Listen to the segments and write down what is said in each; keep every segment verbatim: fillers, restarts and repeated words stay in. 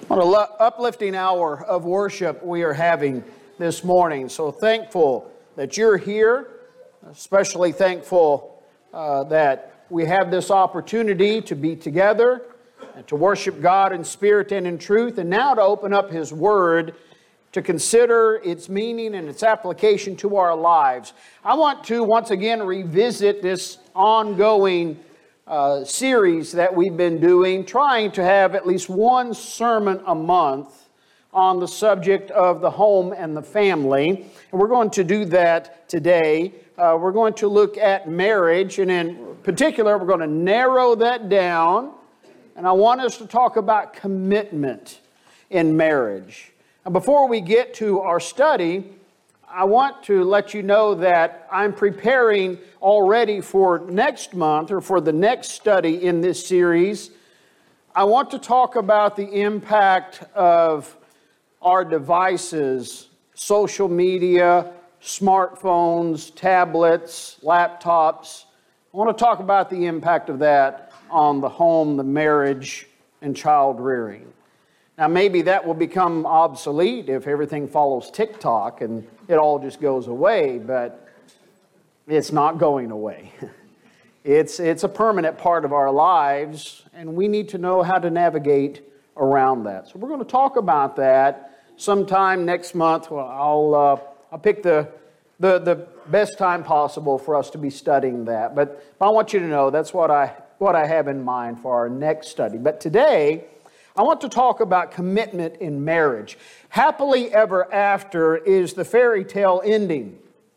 What an uplifting hour of worship we are having this morning. So thankful that you're here, especially thankful uh, that we have this opportunity to be together and to worship God in spirit and in truth, and now to open up His Word to consider its meaning and its application to our lives. I want to once again revisit this ongoing Uh, series that we've been doing, trying to have at least one sermon a month on the subject of the home and the family. And we're going to do that today. Uh, we're going to look at marriage, and in particular, we're going to narrow that down. And I want us to talk about commitment in marriage. And before we get to our study, I want to let you know that I'm preparing already for next month or for the next study in this series. I want to talk about the impact of our devices, social media, smartphones, tablets, laptops. I want to talk about the impact of that on the home, the marriage, and child rearing. Now, maybe that will become obsolete if everything follows TikTok and it all just goes away, but it's not going away. It's, it's a permanent part of our lives, and we need to know how to navigate around that. So we're going to talk about that sometime next month. Well, I'll, uh, I'll pick the, the, the best time possible for us to be studying that. But I want you to know that's what I, what I have in mind for our next study. But today, I want to talk about commitment in marriage. Happily ever after is the fairy tale ending.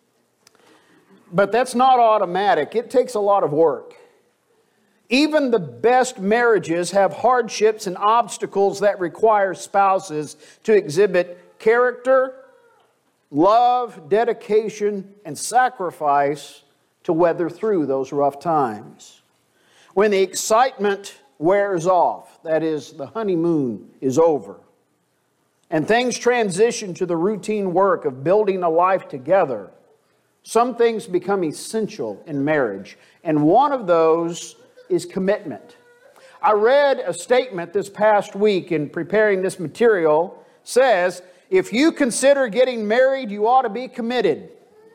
But that's not automatic. It takes a lot of work. Even the best marriages have hardships and obstacles that require spouses to exhibit character, love, dedication, and sacrifice to weather through those rough times. When the excitement wears off, that is, the honeymoon is over, and things transition to the routine work of building a life together, some things become essential in marriage, and one of those is commitment. I read a statement this past week in preparing this material, says, if you consider getting married, you ought to be committed.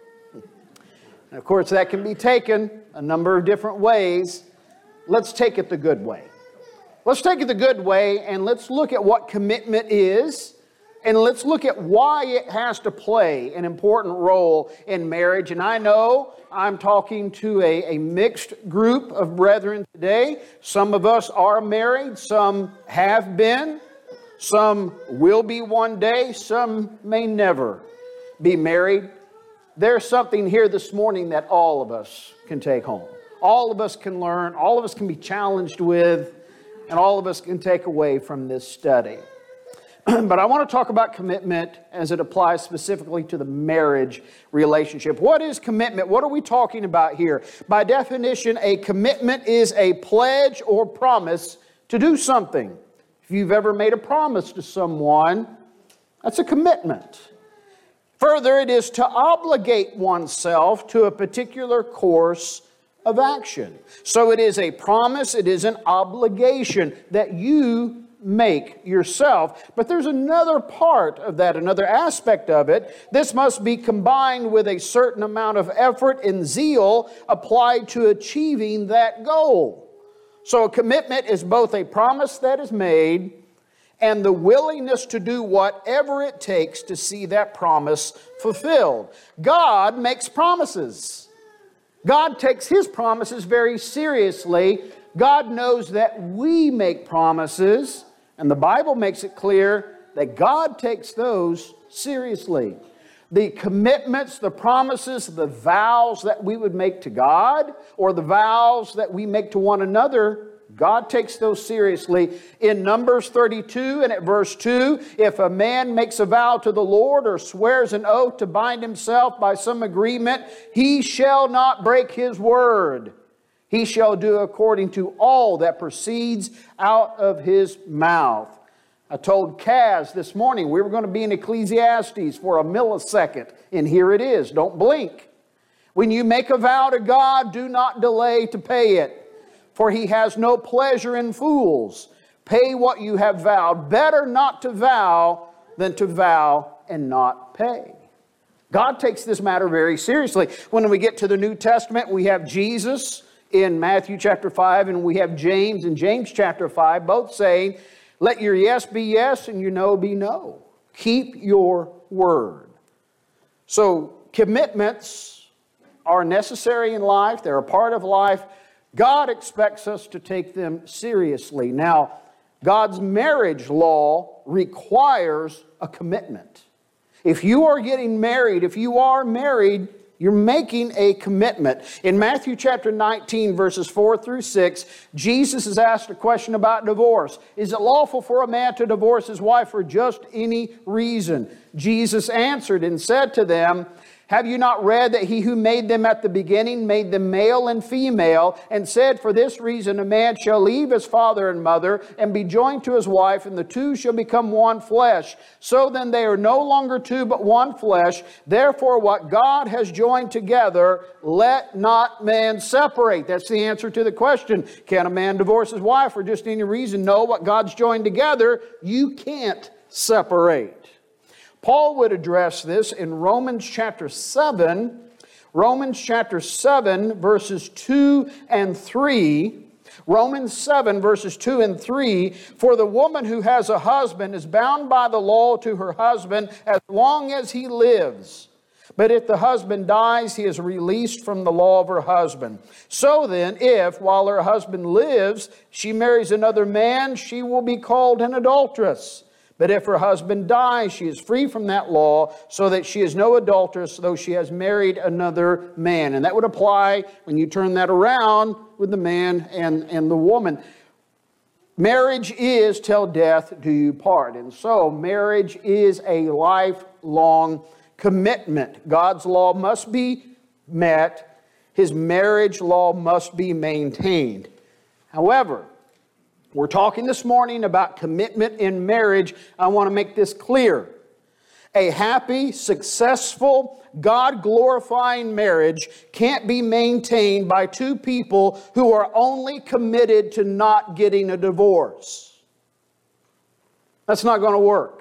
And of course, that can be taken a number of different ways. Let's take it the good way. Let's take it the good way and let's look at what commitment is, and let's look at why it has to play an important role in marriage. And I know I'm talking to a, a mixed group of brethren today. Some of us are married, some have been, some will be one day, some may never be married. There's something here this morning that all of us can take home. All of us can learn, all of us can be challenged with, and all of us can take away from this study. But I want to talk about commitment as it applies specifically to the marriage relationship. What is commitment? What are we talking about here? By definition, a commitment is a pledge or promise to do something. If you've ever made a promise to someone, that's a commitment. Further, it is to obligate oneself to a particular course of action. So it is a promise, it is an obligation that you make yourself. But there's another part of that, another aspect of it. This must be combined with a certain amount of effort and zeal applied to achieving that goal. So a commitment is both a promise that is made and the willingness to do whatever it takes to see that promise fulfilled. God makes promises. God takes His promises very seriously. God knows that we make promises, and the Bible makes it clear that God takes those seriously. The commitments, the promises, the vows that we would make to God, or the vows that we make to one another, God takes those seriously. In Numbers thirty-two and at verse two, if a man makes a vow to the Lord or swears an oath to bind himself by some agreement, he shall not break his word. He shall do according to all that proceeds out of his mouth. I told Kaz this morning we were going to be in Ecclesiastes for a millisecond, and here it is. Don't blink. When you make a vow to God, do not delay to pay it, for He has no pleasure in fools. Pay what you have vowed. Better not to vow than to vow and not pay. God takes this matter very seriously. When we get to the New Testament, we have Jesus in Matthew chapter five, and we have James in James chapter five, both saying, let your yes be yes and your no be no. Keep your word. So commitments are necessary in life. They're a part of life. God expects us to take them seriously. Now, God's marriage law requires a commitment. If you are getting married, if you are married, you're making a commitment. In Matthew chapter nineteen, verses four through six, Jesus is asked a question about divorce. Is it lawful for a man to divorce his wife for just any reason? Jesus answered and said to them, have you not read that he who made them at the beginning made them male and female, and said, for this reason a man shall leave his father and mother and be joined to his wife, and the two shall become one flesh. So then they are no longer two but one flesh. Therefore what God has joined together, let not man separate. That's the answer to the question. Can a man divorce his wife for just any reason? No, what God's joined together, you can't separate. Paul would address this in Romans chapter seven, Romans chapter seven, verses two and three. Romans seven, verses two and three. For the woman who has a husband is bound by the law to her husband as long as he lives. But if the husband dies, he is released from the law of her husband. So then, if, while her husband lives, she marries another man, she will be called an adulteress. But if her husband dies, she is free from that law, so that she is no adulteress, though she has married another man. And that would apply when you turn that around with the man and, and the woman. Marriage is till death do you part. And so marriage is a lifelong commitment. God's law must be met. His marriage law must be maintained. However, we're talking this morning about commitment in marriage. I want to make this clear. A happy, successful, God-glorifying marriage can't be maintained by two people who are only committed to not getting a divorce. That's not going to work.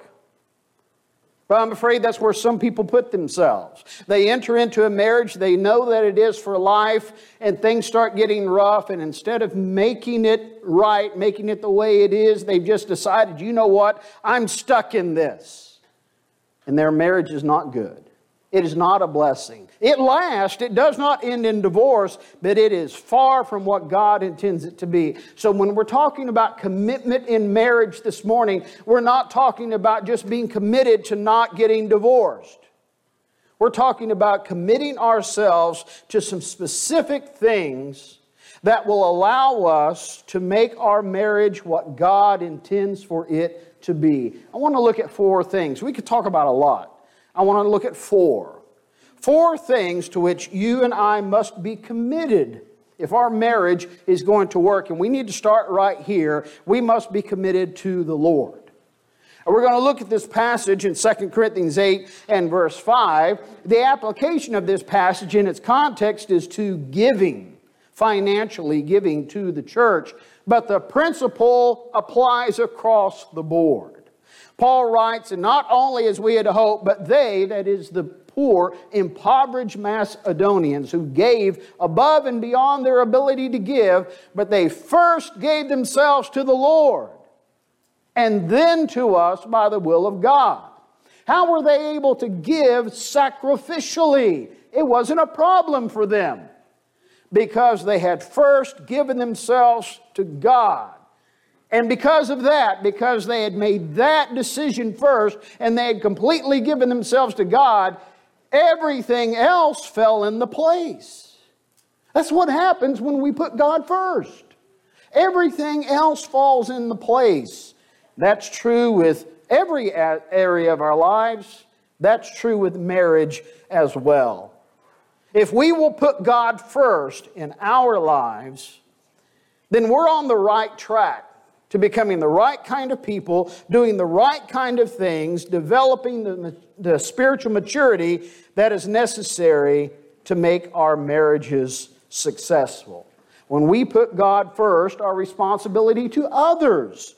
But I'm afraid that's where some people put themselves. They enter into a marriage, they know that it is for life, and things start getting rough, and instead of making it right, making it the way it is, they've just decided, you know what, I'm stuck in this. And their marriage is not good. It is not a blessing. It lasts. It does not end in divorce, but it is far from what God intends it to be. So when we're talking about commitment in marriage this morning, we're not talking about just being committed to not getting divorced. We're talking about committing ourselves to some specific things that will allow us to make our marriage what God intends for it to be. I want to look at four things. We could talk about a lot. I want to look at four. Four things to which you and I must be committed if our marriage is going to work. And we need to start right here. We must be committed to the Lord. And we're going to look at this passage in Second Corinthians eight and verse five. The application of this passage in its context is to giving, financially giving to the church. But the principle applies across the board. Paul writes, and not only as we had hoped, but they, that is the poor, impoverished Macedonians who gave above and beyond their ability to give, but they first gave themselves to the Lord, and then to us by the will of God. How were they able to give sacrificially? It wasn't a problem for them, because they had first given themselves to God. And because of that, because they had made that decision first and they had completely given themselves to God, everything else fell into place. That's what happens when we put God first. Everything else falls into place. That's true with every area of our lives. That's true with marriage as well. If we will put God first in our lives, then we're on the right track to becoming the right kind of people, doing the right kind of things, developing the, the spiritual maturity that is necessary to make our marriages successful. When we put God first, our responsibility to others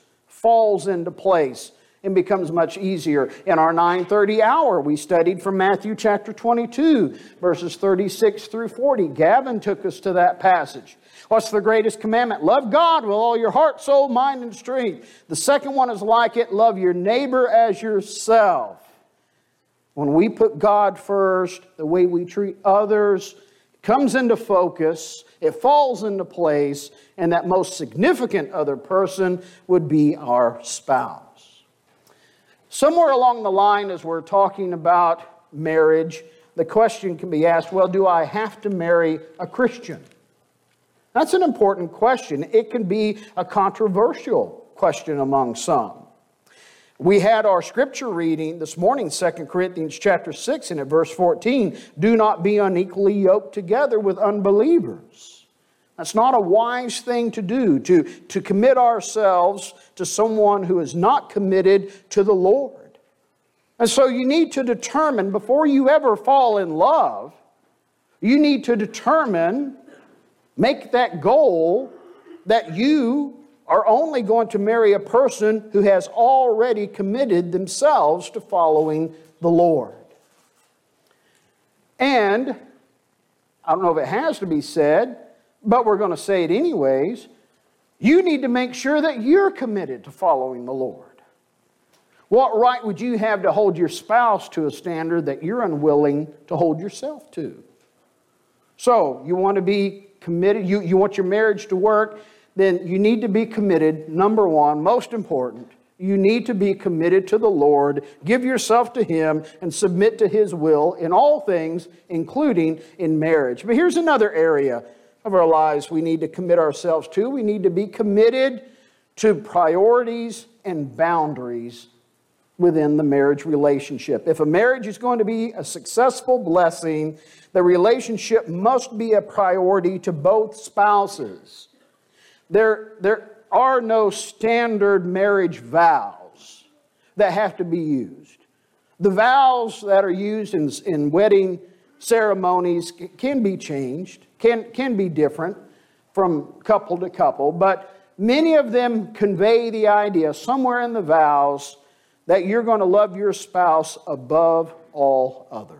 falls into place and becomes much easier. In our nine thirty hour, we studied from Matthew chapter twenty-two, verses thirty-six through forty. Gavin took us to that passage. What's the greatest commandment? Love God with all your heart, soul, mind, and strength. The second one is like it, love your neighbor as yourself. When we put God first, the way we treat others comes into focus, it falls into place, and that most significant other person would be our spouse. Somewhere along the line, as we're talking about marriage, the question can be asked, well, do I have to marry a Christian? That's an important question. It can be a controversial question among some. We had our scripture reading this morning, Second Corinthians chapter six, and at verse fourteen, do not be unequally yoked together with unbelievers. That's not a wise thing to do, to, to commit ourselves to someone who is not committed to the Lord. And so you need to determine, before you ever fall in love, you need to determine, make that goal that you are only going to marry a person who has already committed themselves to following the Lord. And, I don't know if it has to be said, but we're going to say it anyways, you need to make sure that you're committed to following the Lord. What right would you have to hold your spouse to a standard that you're unwilling to hold yourself to? So, you want to be committed, you, you want your marriage to work, then you need to be committed. Number one, most important, you need to be committed to the Lord. Give yourself to Him and submit to His will in all things, including in marriage. But here's another area of our lives we need to commit ourselves to. We need to be committed to priorities and boundaries within the marriage relationship. If a marriage is going to be a successful blessing, the relationship must be a priority to both spouses. There, there are no standard marriage vows that have to be used. The vows that are used in, in wedding ceremonies can be changed, can, can be different from couple to couple, but many of them convey the idea somewhere in the vows that you're going to love your spouse above all others,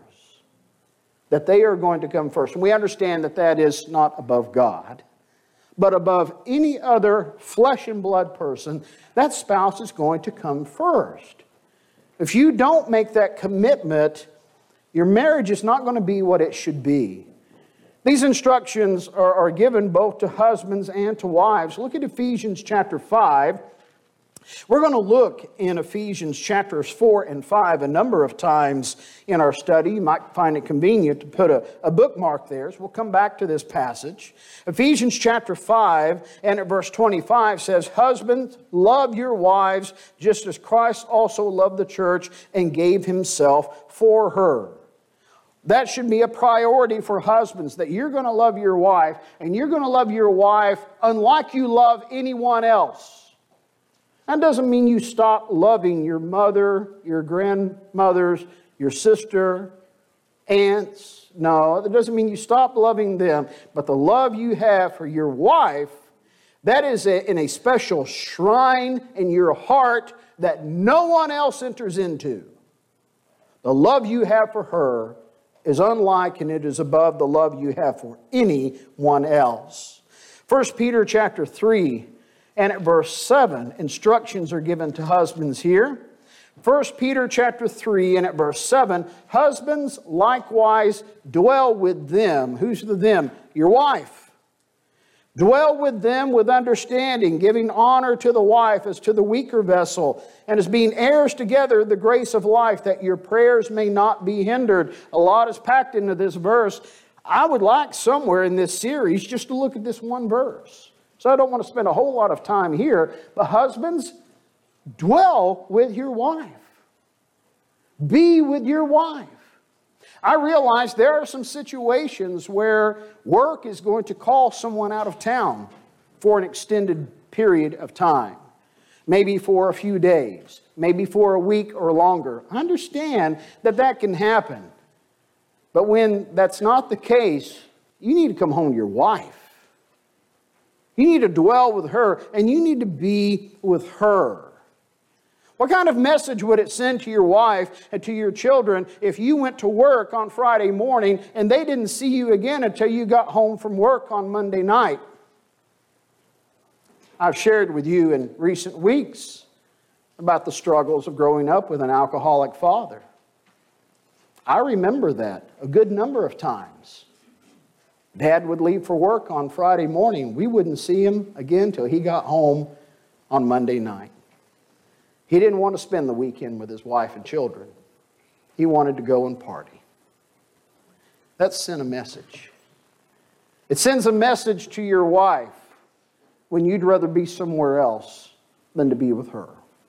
that they are going to come first. And we understand that that is not above God, but above any other flesh and blood person, that spouse is going to come first. If you don't make that commitment, your marriage is not going to be what it should be. These instructions are, are given both to husbands and to wives. Look at Ephesians chapter five. We're going to look in Ephesians chapters four and five a number of times in our study. You might find it convenient to put a, a bookmark there. So we'll come back to this passage. Ephesians chapter five and at verse twenty-five says, husbands, love your wives just as Christ also loved the church and gave Himself for her. That should be a priority for husbands, that you're going to love your wife, and you're going to love your wife unlike you love anyone else. That doesn't mean you stop loving your mother, your grandmothers, your sister, aunts. No, that doesn't mean you stop loving them. But the love you have for your wife, that is a, in a special shrine in your heart that no one else enters into. The love you have for her is unlike and it is above the love you have for anyone else. First Peter chapter three and at verse seven, instructions are given to husbands here. First Peter chapter three and at verse seven, husbands likewise dwell with them. Who's the them? Your wife. Dwell with them with understanding, giving honor to the wife as to the weaker vessel, and as being heirs together the grace of life, that your prayers may not be hindered. A lot is packed into this verse. I would like somewhere in this series just to look at this one verse. So I don't want to spend a whole lot of time here, but husbands, dwell with your wife. Be with your wife. I realize there are some situations where work is going to call someone out of town for an extended period of time. Maybe for a few days, maybe for a week or longer. I understand that that can happen. But when that's not the case, you need to come home to your wife. You need to dwell with her, and you need to be with her. What kind of message would it send to your wife and to your children if you went to work on Friday morning and they didn't see you again until you got home from work on Monday night? I've shared with you in recent weeks about the struggles of growing up with an alcoholic father. I remember that a good number of times. Dad would leave for work on Friday morning. We wouldn't see him again till he got home on Monday night. He didn't want to spend the weekend with his wife and children. He wanted to go and party. That sent a message. It sends a message to your wife when you'd rather be somewhere else than to be with her.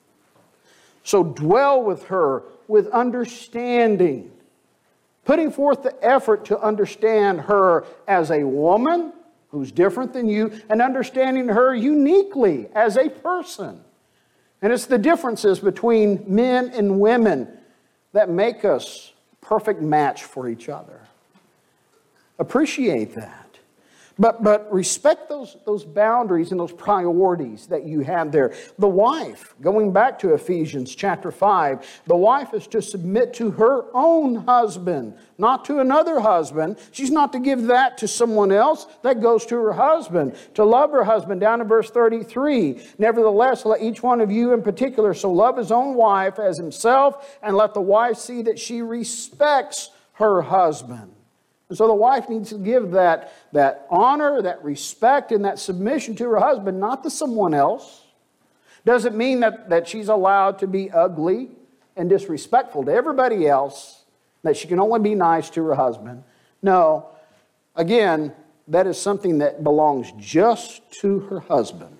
So dwell with her with understanding, putting forth the effort to understand her as a woman who's different than you, and understanding her uniquely as a person. And it's the differences between men and women that make us a perfect match for each other. Appreciate that. But, but respect those, those boundaries and those priorities that you have there. The wife, going back to Ephesians chapter five, the wife is to submit to her own husband, not to another husband. She's not to give that to someone else. That goes to her husband. To love her husband, down in verse thirty-three. Nevertheless, let each one of you in particular so love his own wife as himself, and let the wife see that she respects her husband. And so the wife needs to give that, that honor, that respect, and that submission to her husband, not to someone else. Doesn't mean that, that she's allowed to be ugly and disrespectful to everybody else, that she can only be nice to her husband. No, again, that is something that belongs just to her husband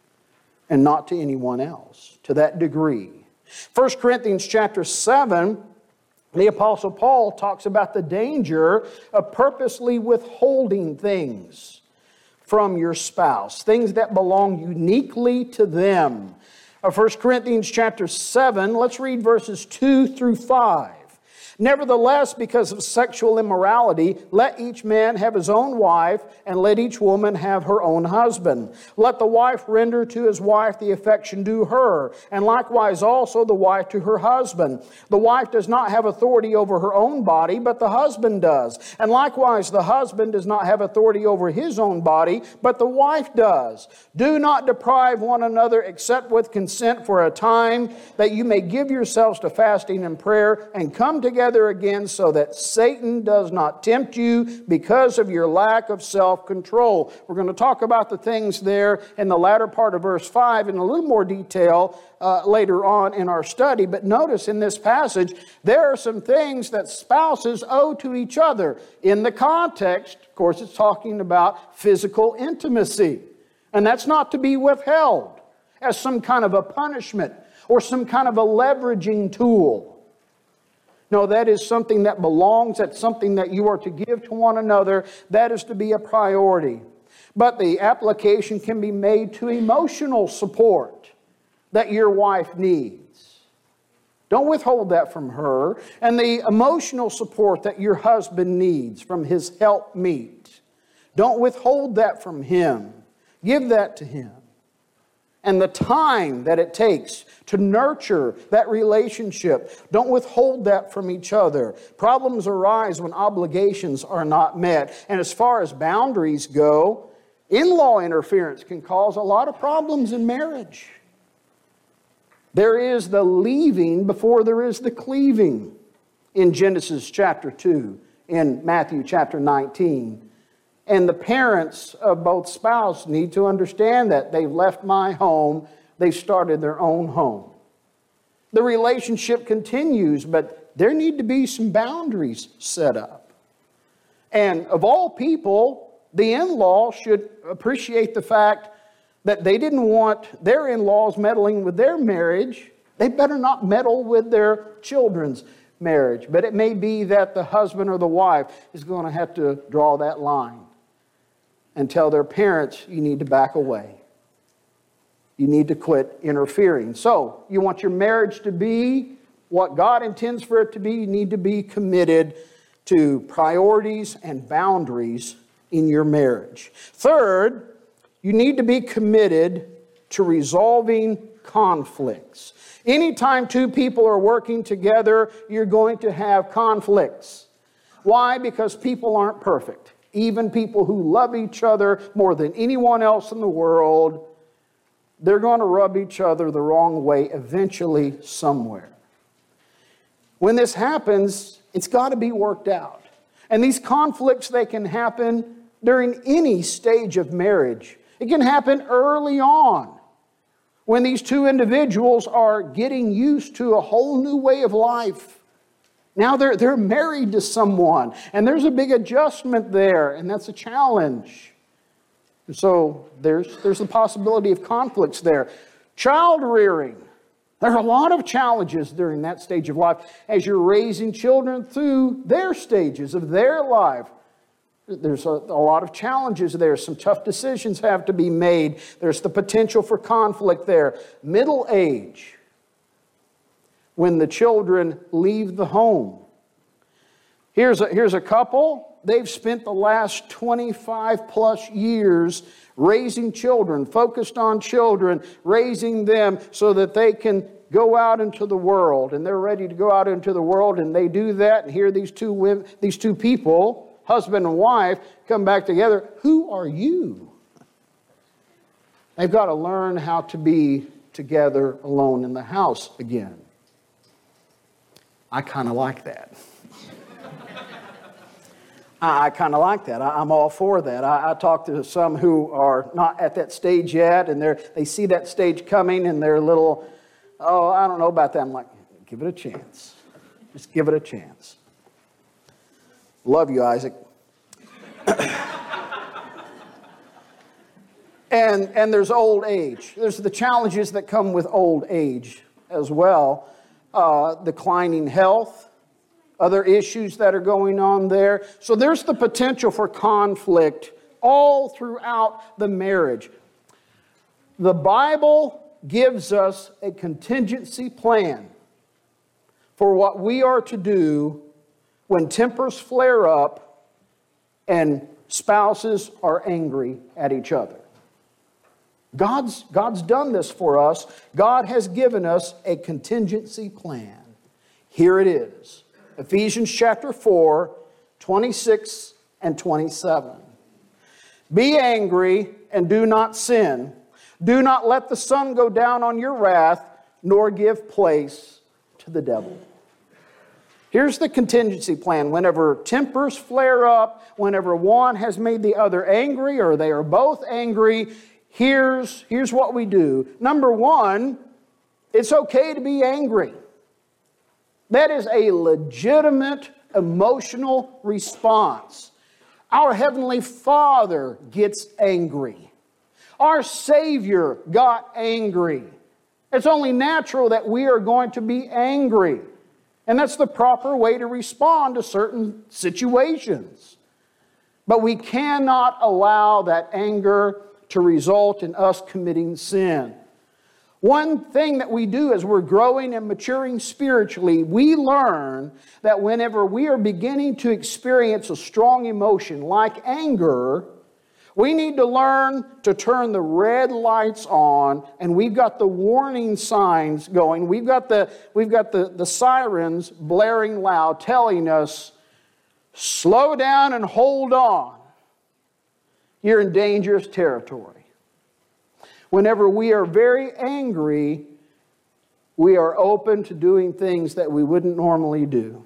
and not to anyone else to that degree. First Corinthians chapter seven, the Apostle Paul talks about the danger of purposely withholding things from your spouse, things that belong uniquely to them. First Corinthians chapter seven, let's read verses two through five. Nevertheless, because of sexual immorality, let each man have his own wife, and let each woman have her own husband. Let the wife render to his wife the affection due her, and likewise also the wife to her husband. The wife does not have authority over her own body, but the husband does. And likewise the husband does not have authority over his own body, but the wife does. Do not deprive one another except with consent for a time, that you may give yourselves to fasting and prayer, and come together again, so that Satan does not tempt you because of your lack of self-control. We're going to talk about the things there in the latter part of verse five in a little more detail uh, later on in our study. But notice in this passage, there are some things that spouses owe to each other. In the context, of course, it's talking about physical intimacy. And that's not to be withheld as some kind of a punishment or some kind of a leveraging tool. No, that is something that belongs. That's something that you are to give to one another. That is to be a priority. But the application can be made to emotional support that your wife needs. Don't withhold that from her. And the emotional support that your husband needs from his helpmeet. Don't withhold that from him. Give that to him. And the time that it takes to nurture that relationship, don't withhold that from each other. Problems arise when obligations are not met. And as far as boundaries go, in-law interference can cause a lot of problems in marriage. There is the leaving before there is the cleaving in Genesis chapter two, in Matthew chapter nineteen. And the parents of both spouses need to understand that they've left my home, they've started their own home. The relationship continues, but there need to be some boundaries set up. And of all people, the in-law should appreciate the fact that they didn't want their in-laws meddling with their marriage. They better not meddle with their children's marriage. But it may be that the husband or the wife is going to have to draw that line and tell their parents, you need to back away. You need to quit interfering. So, you want your marriage to be what God intends for it to be. You need to be committed to priorities and boundaries in your marriage. Third, you need to be committed to resolving conflicts. Anytime two people are working together, you're going to have conflicts. Why? Because people aren't perfect. Even people who love each other more than anyone else in the world, they're going to rub each other the wrong way eventually somewhere. When this happens, it's got to be worked out. And these conflicts, they can happen during any stage of marriage. It can happen early on when these two individuals are getting used to a whole new way of life. Now they're, they're married to someone, and there's a big adjustment there, and that's a challenge. And so there's, there's the possibility of conflicts there. Child rearing. There are a lot of challenges during that stage of life as you're raising children through their stages of their life. There's a, a lot of challenges there. Some tough decisions have to be made. There's the potential for conflict there. Middle age, when the children leave the home. Here's a, here's a couple. They've spent the last twenty-five plus years raising children, focused on children, raising them so that they can go out into the world. And they're ready to go out into the world, and they do that. And here these two women, these two people, husband and wife, come back together. Who are you? They've got to learn how to be together alone in the house again. I kind of like that. I, I kind of like that. I, I'm all for that. I, I talk to some who are not at that stage yet, and they they see that stage coming, and they're a little, oh, I don't know about that. I'm like, give it a chance. Just give it a chance. Love you, Isaac. and, and there's old age. There's the challenges that come with old age as well. Uh, declining health, other issues that are going on there. So there's the potential for conflict all throughout the marriage. The Bible gives us a contingency plan for what we are to do when tempers flare up and spouses are angry at each other. God's, God's done this for us. God has given us a contingency plan. Here it is. Ephesians chapter four, twenty-six and twenty-seven. Be angry and do not sin. Do not let the sun go down on your wrath, nor give place to the devil. Here's the contingency plan. Whenever tempers flare up, whenever one has made the other angry or they are both angry, here's, here's what we do. Number one, it's okay to be angry. That is a legitimate emotional response. Our Heavenly Father gets angry. Our Savior got angry. It's only natural that we are going to be angry. And that's the proper way to respond to certain situations. But we cannot allow that anger to result in us committing sin. One thing that we do as we're growing and maturing spiritually, we learn that whenever we are beginning to experience a strong emotion like anger, we need to learn to turn the red lights on, and we've got the warning signs going. We've got the, we've got the, the sirens blaring loud, telling us, slow down and hold on. You're in dangerous territory. Whenever we are very angry, we are open to doing things that we wouldn't normally do.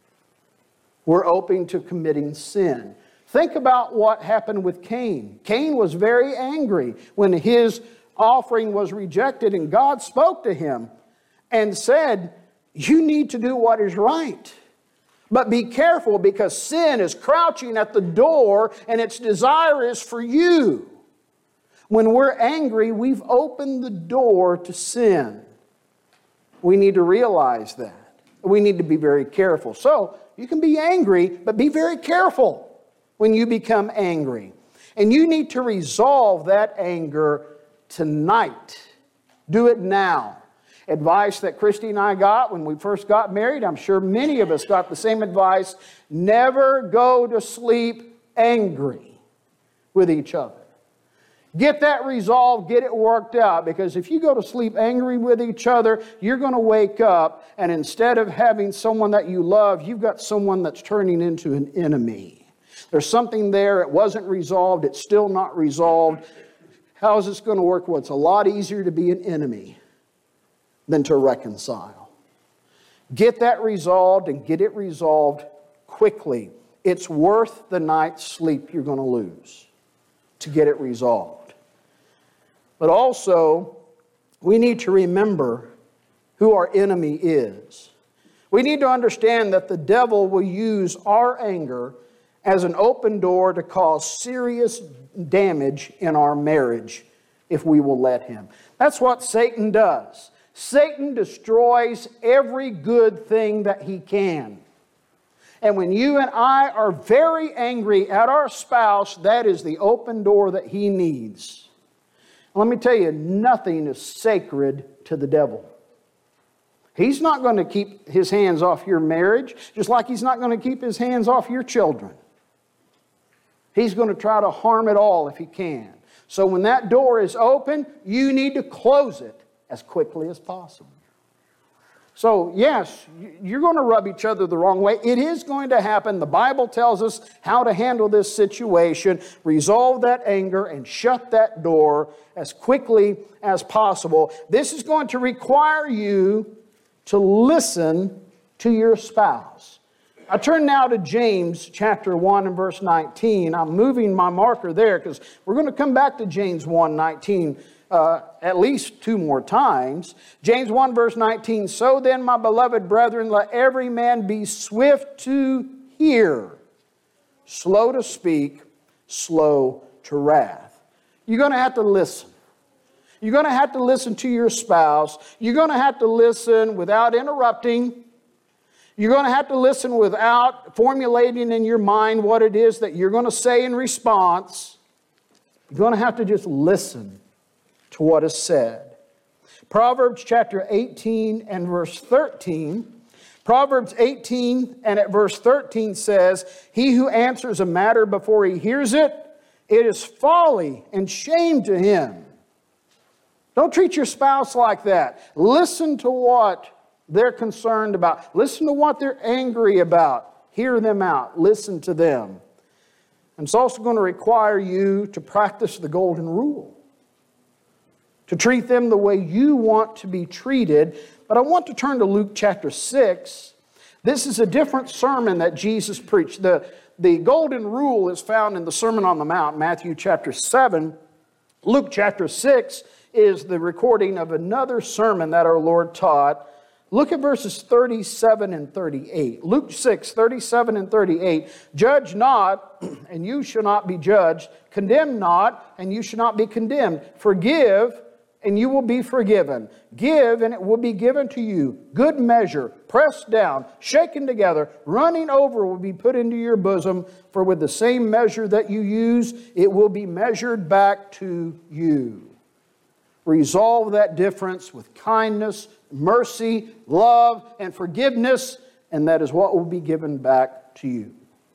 We're open to committing sin. Think about what happened with Cain. Cain was very angry when his offering was rejected, and God spoke to him and said, you need to do what is right. But be careful, because sin is crouching at the door and its desire is for you. When we're angry, we've opened the door to sin. We need to realize that. We need to be very careful. So, you can be angry, but be very careful when you become angry. And you need to resolve that anger tonight. Do it now. Advice that Christy and I got when we first got married, I'm sure many of us got the same advice. Never go to sleep angry with each other. Get that resolved, get it worked out, because if you go to sleep angry with each other, you're going to wake up, and instead of having someone that you love, you've got someone that's turning into an enemy. There's something there, it wasn't resolved, it's still not resolved. How is this going to work? Well, it's a lot easier to be an enemy than to reconcile. Get that resolved and get it resolved quickly. It's worth the night's sleep you're going to lose to get it resolved. But also, we need to remember who our enemy is. We need to understand that the devil will use our anger as an open door to cause serious damage in our marriage if we will let him. That's what Satan does. Satan destroys every good thing that he can. And when you and I are very angry at our spouse, that is the open door that he needs. Let me tell you, nothing is sacred to the devil. He's not going to keep his hands off your marriage, just like he's not going to keep his hands off your children. He's going to try to harm it all if he can. So when that door is open, you need to close it as quickly as possible. So yes, you're going to rub each other the wrong way. It is going to happen. The Bible tells us how to handle this situation, resolve that anger, and shut that door as quickly as possible. This is going to require you to listen to your spouse. I turn now to James chapter one and verse nineteen. I'm moving my marker there because we're going to come back to James one nineteen uh, at least two more times. James one verse nineteen, so then, my beloved brethren, let every man be swift to hear, slow to speak, slow to wrath. You're going to have to listen. You're going to have to listen to your spouse. You're going to have to listen without interrupting. You're going to have to listen without formulating in your mind what it is that you're going to say in response. You're going to have to just listen to what is said. Proverbs chapter eighteen and verse thirteen. Proverbs eighteen and at verse thirteen says, he who answers a matter before he hears it, it is folly and shame to him. Don't treat your spouse like that. Listen to what they're concerned about. Listen to what they're angry about. Hear them out. Listen to them. And it's also going to require you to practice the golden rule. To treat them the way you want to be treated. But I want to turn to Luke chapter six. This is a different sermon that Jesus preached. The, the golden rule is found in the Sermon on the Mount, Matthew chapter seven. Luke chapter six is the recording of another sermon that our Lord taught. Look at verses thirty-seven and thirty-eight. Luke six, thirty-seven and thirty-eight. Judge not, and you shall not be judged. Condemn not, and you shall not be condemned. Forgive, and you will be forgiven. Give, and it will be given to you. Good measure, pressed down, shaken together, running over will be put into your bosom. For with the same measure that you use, it will be measured back to you. Resolve that difference with kindness, mercy, love, and forgiveness, and that is what will be given back to you.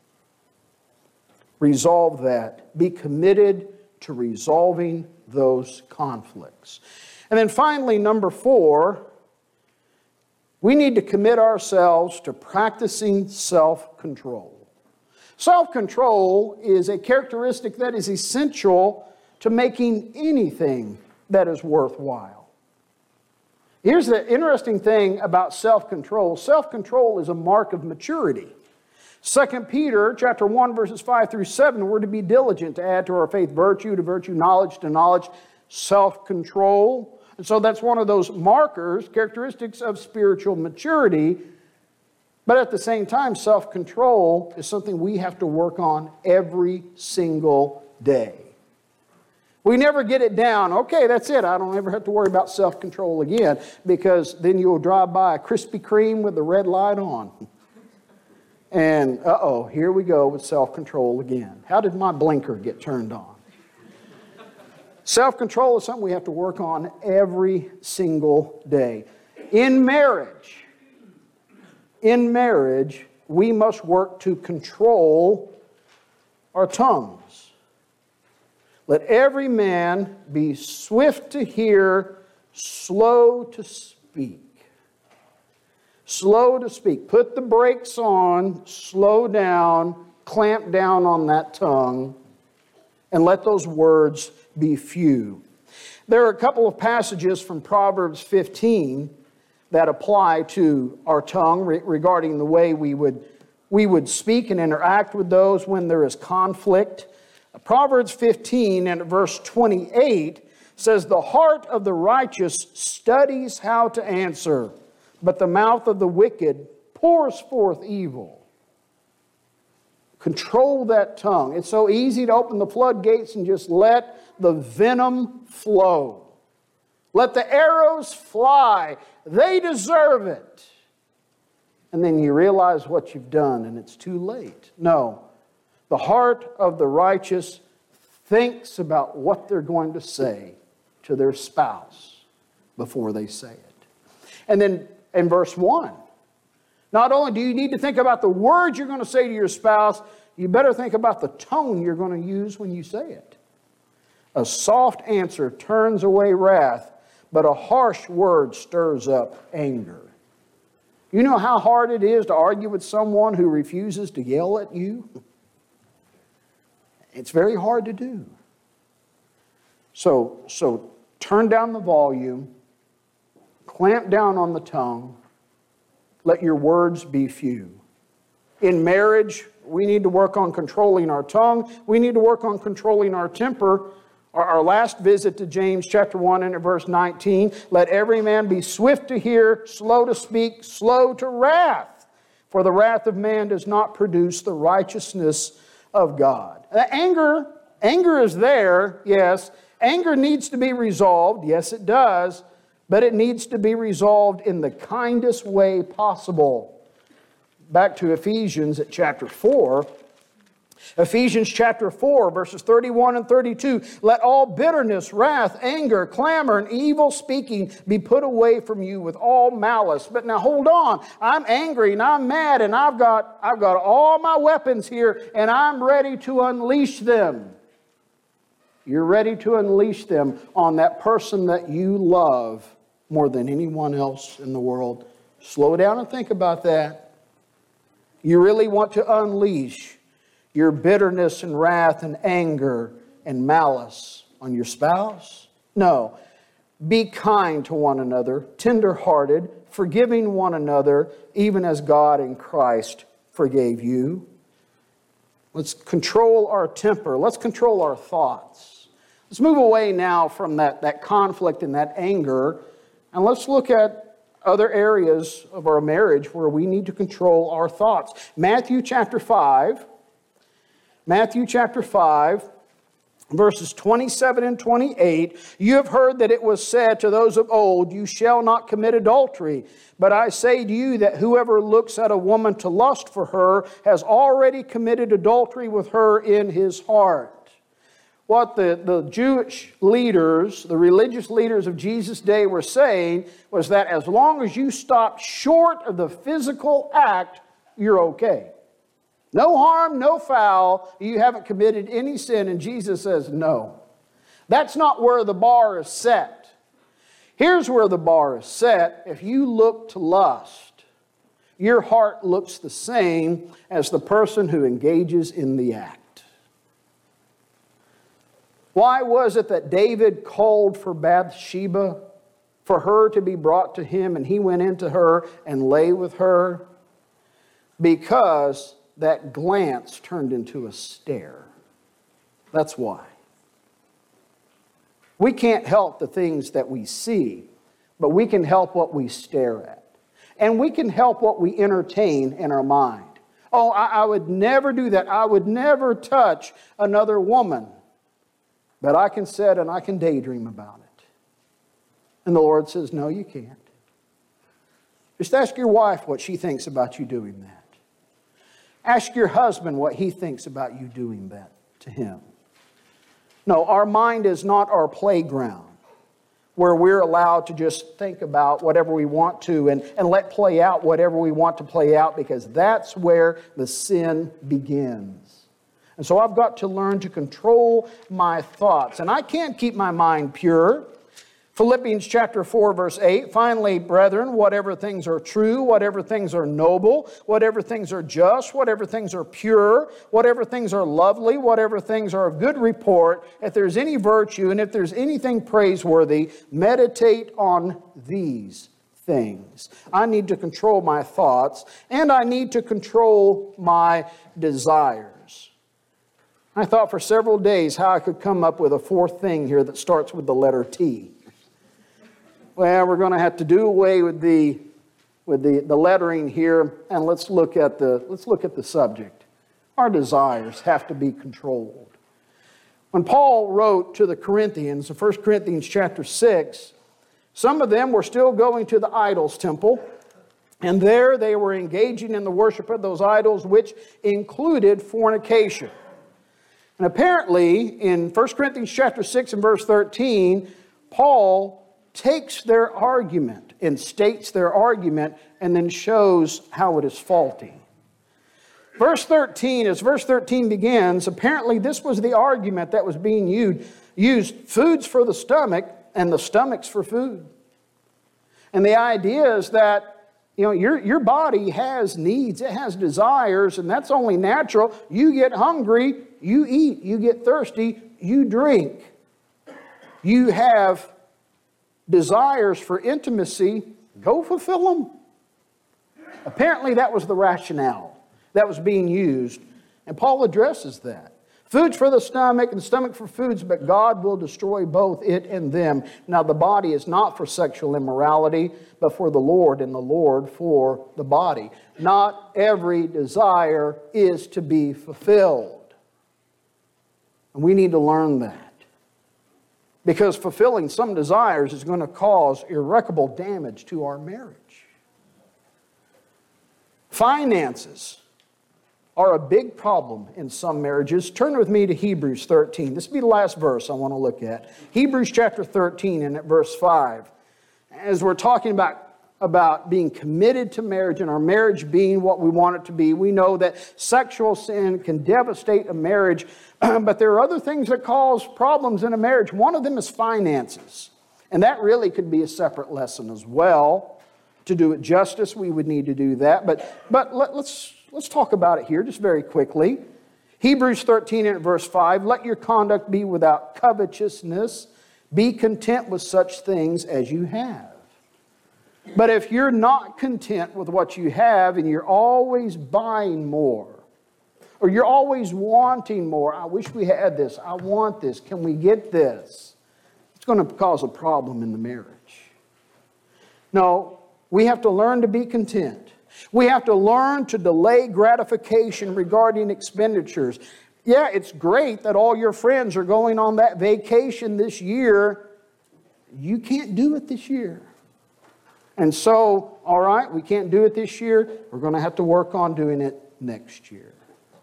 Resolve that. Be committed to resolving those conflicts. And then finally, number four, we need to commit ourselves to practicing self-control. Self-control is a characteristic that is essential to making anything that is worthwhile. Here's the interesting thing about self-control. Self-control is a mark of maturity. Second Peter chapter one, verses five through seven, we're to be diligent to add to our faith virtue, to virtue knowledge, to knowledge self-control. And so that's one of those markers, characteristics of spiritual maturity. But at the same time, self-control is something we have to work on every single day. We never get it down. Okay, that's it. I don't ever have to worry about self-control again, because then you'll drive by a Krispy Kreme with the red light on. And uh-oh, here we go with self-control again. How did my blinker get turned on? Self-control is something we have to work on every single day. In marriage, in marriage, we must work to control our tongues. Let every man be swift to hear, slow to speak. Slow to speak. Put the brakes on, slow down, clamp down on that tongue, and let those words be few. There are a couple of passages from Proverbs fifteen that apply to our tongue re- regarding the way we would, we would speak and interact with those when there is conflict. Proverbs fifteen and verse twenty-eight says, "The heart of the righteous studies how to answer, but the mouth of the wicked pours forth evil." Control that tongue. It's so easy to open the floodgates and just let the venom flow. Let the arrows fly. They deserve it. And then you realize what you've done and it's too late. No. The heart of the righteous thinks about what they're going to say to their spouse before they say it. And then in verse one, not only do you need to think about the words you're going to say to your spouse, you better think about the tone you're going to use when you say it. A soft answer turns away wrath, but a harsh word stirs up anger. You know how hard it is to argue with someone who refuses to yell at you? It's very hard to do. So, so turn down the volume, clamp down on the tongue, let your words be few. In marriage, we need to work on controlling our tongue. We need to work on controlling our temper. Our, our last visit to James chapter one and verse nineteen, let every man be swift to hear, slow to speak, slow to wrath. For the wrath of man does not produce the righteousness of God. Anger, anger is there, yes. Anger needs to be resolved, yes it does. But it needs to be resolved in the kindest way possible. Back to Ephesians at chapter four. Ephesians chapter four, verses thirty-one and thirty-two. Let all bitterness, wrath, anger, clamor, and evil speaking be put away from you with all malice. But now hold on. I'm angry and I'm mad and I've got, I've got all my weapons here and I'm ready to unleash them. You're ready to unleash them on that person that you love more than anyone else in the world. Slow down and think about that. You really want to unleash your bitterness and wrath and anger and malice on your spouse? No. Be kind to one another, tender-hearted, forgiving one another, even as God in Christ forgave you. Let's control our temper. Let's control our thoughts. Let's move away now from that, that conflict and that anger, and let's look at other areas of our marriage where we need to control our thoughts. Matthew chapter five. Matthew chapter five, verses twenty-seven and twenty-eight. You have heard that it was said to those of old, you shall not commit adultery. But I say to you that whoever looks at a woman to lust for her has already committed adultery with her in his heart. What the, the Jewish leaders, the religious leaders of Jesus' day were saying was that as long as you stop short of the physical act, you're okay. No harm, no foul. You haven't committed any sin. And Jesus says, no. That's not where the bar is set. Here's where the bar is set. If you look to lust, your heart looks the same as the person who engages in the act. Why was it that David called for Bathsheba, for her to be brought to him, and he went into her and lay with her? Because that glance turned into a stare. That's why. We can't help the things that we see, but we can help what we stare at. And we can help what we entertain in our mind. Oh, I, I would never do that. I would never touch another woman. But I can sit and I can daydream about it. And the Lord says, no, you can't. Just ask your wife what she thinks about you doing that. Ask your husband what he thinks about you doing that to him. No, our mind is not our playground where we're allowed to just think about whatever we want to and, and let play out whatever we want to play out, because that's where the sin begins. And so I've got to learn to control my thoughts. And I can't keep my mind pure. Philippians chapter four, verse eight, finally, brethren, whatever things are true, whatever things are noble, whatever things are just, whatever things are pure, whatever things are lovely, whatever things are of good report, if there's any virtue and if there's anything praiseworthy, meditate on these things. I need to control my thoughts, and I need to control my desires. I thought for several days how I could come up with a fourth thing here that starts with the letter T. Well, we're going to have to do away with the with the, the lettering here, and let's look at the let's look at the subject. Our desires have to be controlled. When Paul wrote to the Corinthians, in First Corinthians chapter six, some of them were still going to the idols temple, and there they were engaging in the worship of those idols, which included fornication. And apparently, in First Corinthians chapter six and verse thirteen, Paul takes their argument and states their argument and then shows how it is faulty. Verse thirteen, as verse thirteen begins, apparently this was the argument that was being used. Used foods for the stomach and the stomach's for food. And the idea is that, you know, your, your body has needs, it has desires, and that's only natural. You get hungry, you eat. You get thirsty, you drink. You have desires for intimacy, go fulfill them. Apparently that was the rationale that was being used, and Paul addresses that. Food's for the stomach and the stomach for foods, but God will destroy both it and them. Now the body is not for sexual immorality, but for the Lord, and the Lord for the body. Not every desire is to be fulfilled. And we need to learn that. Because fulfilling some desires is going to cause irreparable damage to our marriage. Finances are a big problem in some marriages. Turn with me to Hebrews thirteen. This will be the last verse I want to look at. Hebrews chapter thirteen and at verse five. As we're talking about about being committed to marriage and our marriage being what we want it to be, we know that sexual sin can devastate a marriage, but there are other things that cause problems in a marriage. One of them is finances. And that really could be a separate lesson as well. To do it justice, we would need to do that. But, but let, let's, let's talk about it here just very quickly. Hebrews thirteen and verse five, let your conduct be without covetousness. Be content with such things as you have. But if you're not content with what you have and you're always buying more, or you're always wanting more, I wish we had this, I want this, can we get this? It's going to cause a problem in the marriage. No, we have to learn to be content. We have to learn to delay gratification regarding expenditures. Yeah, it's great that all your friends are going on that vacation this year. You can't do it this year. And so, all right, we can't do it this year. We're going to have to work on doing it next year.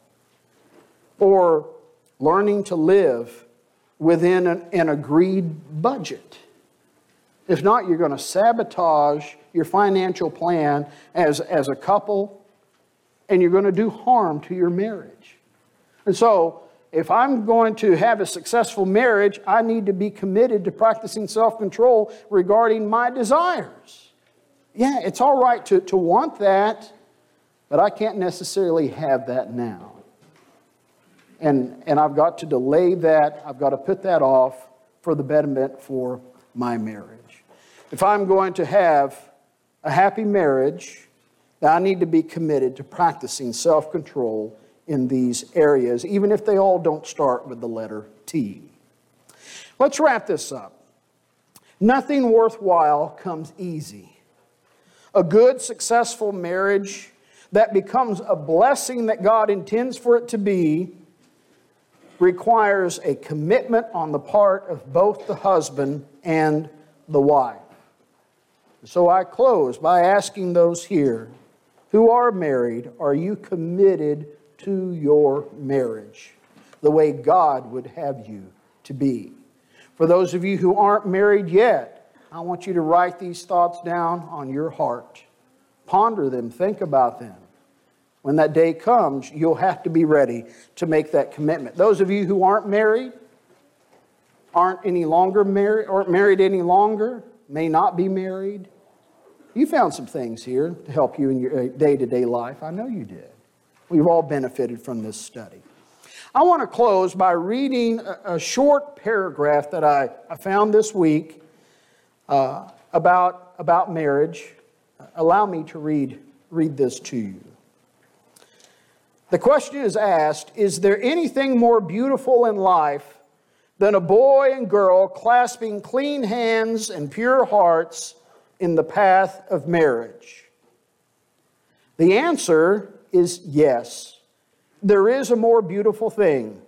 Or learning to live within an, an agreed budget. If not, you're going to sabotage your financial plan as, as a couple, and you're going to do harm to your marriage. And so, if I'm going to have a successful marriage, I need to be committed to practicing self-control regarding my desires. Yeah, it's all right to, to want that, but I can't necessarily have that now. And, and I've got to delay that. I've got to put that off for the betterment for my marriage. If I'm going to have a happy marriage, I need to be committed to practicing self-control in these areas, even if they all don't start with the letter T. Let's wrap this up. Nothing worthwhile comes easy. A good, successful marriage that becomes a blessing that God intends for it to be requires a commitment on the part of both the husband and the wife. So I close by asking those here who are married, are you committed to your marriage the way God would have you to be? For those of you who aren't married yet, I want you to write these thoughts down on your heart. Ponder them, think about them, When that day comes, you'll have to be ready to make that commitment. Those of you who aren't married, aren't any longer married, aren't married any longer, may not be married, you found some things here to help you in your day-to-day life. I know you did. We've all benefited from this study. I want to close by reading a, a short paragraph that I, I found this week uh, about, about marriage. Allow me to read, read this to you. The question is asked, is there anything more beautiful in life than a boy and girl clasping clean hands and pure hearts in the path of marriage? The answer is yes. There is a more beautiful thing.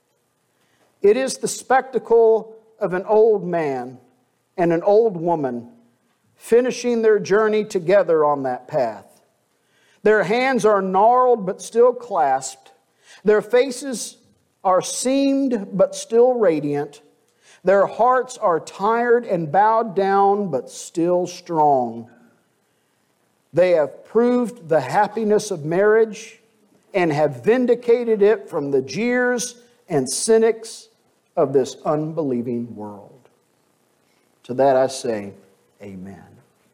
It is the spectacle of an old man and an old woman finishing their journey together on that path. Their hands are gnarled but still clasped. Their faces are seamed but still radiant. Their hearts are tired and bowed down but still strong. They have proved the happiness of marriage and have vindicated it from the jeers and cynics of this unbelieving world. To that I say, amen.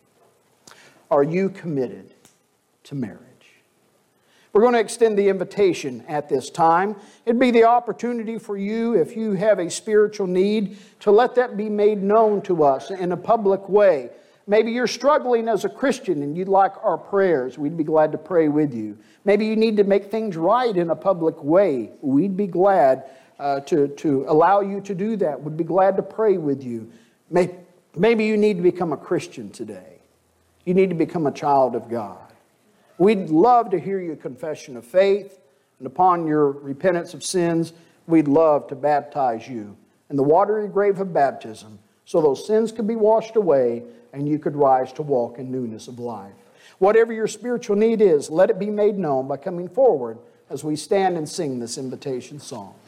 Are you committed to marriage? We're going to extend the invitation at this time. It'd be the opportunity for you, if you have a spiritual need, to let that be made known to us in a public way. Maybe you're struggling as a Christian and you'd like our prayers. We'd be glad to pray with you. Maybe you need to make things right in a public way. We'd be glad uh, to, to allow you to do that. We'd be glad to pray with you. Maybe, maybe you need to become a Christian today. You need to become a child of God. We'd love to hear your confession of faith, and upon your repentance of sins, we'd love to baptize you in the watery grave of baptism so those sins could be washed away and you could rise to walk in newness of life. Whatever your spiritual need is, let it be made known by coming forward as we stand and sing this invitation song.